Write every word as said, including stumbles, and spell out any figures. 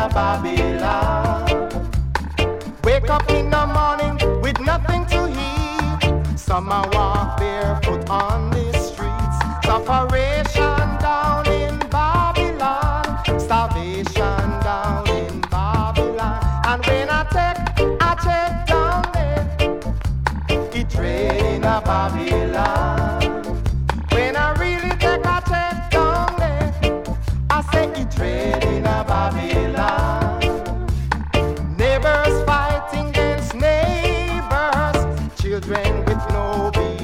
a Babylon. Wake up in the morning with nothing to eat. Some are walk barefoot on the streets. Sufferation down in Babylon. Starvation down in Babylon. And when I take, I check down there, it rain in a Babylon. When I really take a check down there, I say it rain in a Babylon. Neighbors fighting against neighbors, children with no beat.